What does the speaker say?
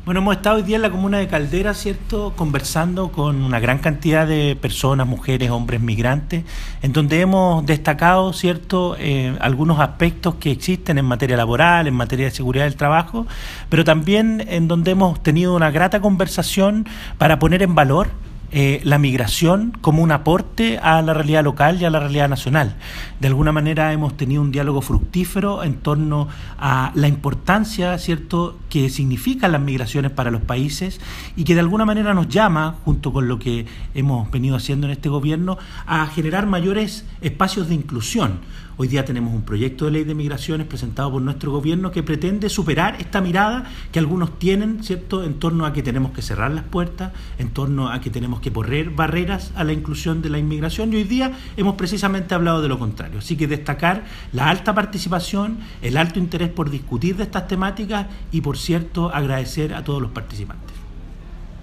Bueno, hemos estado hoy día en la comuna de Caldera, ¿cierto?, conversando con una gran cantidad de personas, mujeres, hombres migrantes, en donde hemos destacado, ¿cierto?, algunos aspectos que existen en materia laboral, en materia de seguridad del trabajo, pero también en donde hemos tenido una grata conversación para poner en valor la migración como un aporte a la realidad local y a la realidad nacional. De alguna manera hemos tenido un diálogo fructífero en torno a la importancia, ¿cierto?, que significan las migraciones para los países y que de alguna manera nos llama, junto con lo que hemos venido haciendo en este gobierno, a generar mayores espacios de inclusión. Hoy día tenemos un proyecto de ley de migraciones presentado por nuestro gobierno que pretende superar esta mirada que algunos tienen, ¿cierto?, en torno a que tenemos que cerrar las puertas, en torno a que tenemos que poner barreras a la inclusión de la inmigración, y hoy día hemos precisamente hablado de lo contrario. Así que destacar la alta participación, el alto interés por discutir de estas temáticas y, por cierto, agradecer a todos los participantes.